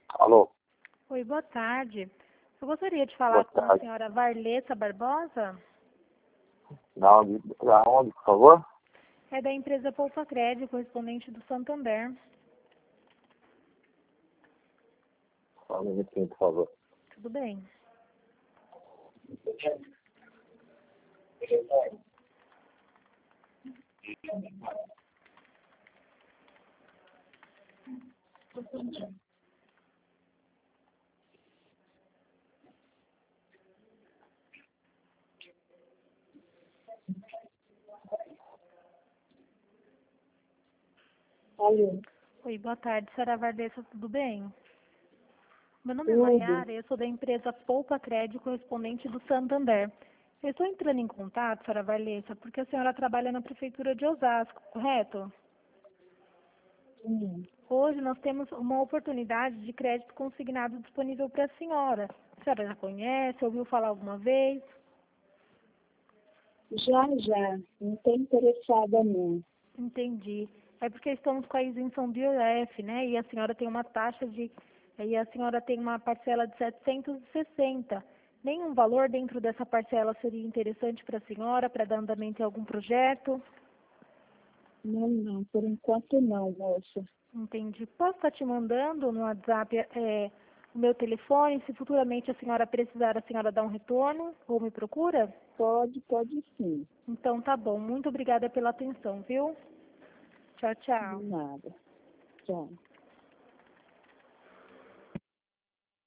Alô, Oi, boa tarde. Eu gostaria de falar boa com a tarde. senhora Varlessa Barbosa. Da onde, por favor? É da empresa Poupa Crédito, correspondente do Santander. Só um minutinho, por favor. Tudo bem? Alô, Oi, boa tarde, senhora Varlessa, tudo bem? Meu nome é tudo? Maiara, eu sou da empresa Poupa Crédito, correspondente do Santander. Eu estou entrando em contato, senhora Varlessa, porque a senhora trabalha na Prefeitura de Osasco, correto? Sim. Hoje nós temos uma oportunidade de crédito consignado disponível para a senhora. A senhora já conhece, ouviu falar alguma vez? Já. Não estou interessada, não. Entendi. É porque estamos com a isenção do IOF, né? E a senhora tem uma taxa de... E a senhora tem uma parcela de 760. Nenhum valor dentro dessa parcela seria interessante para a senhora, para dar andamento em algum projeto? Não. Por enquanto não, moça. Entendi. Posso estar te mandando no WhatsApp o meu telefone? Se futuramente a senhora precisar, a senhora dá um retorno ou me procura? Pode sim. Então tá bom. Muito obrigada pela atenção, viu? Tchau, De tchau. nada. Tchau.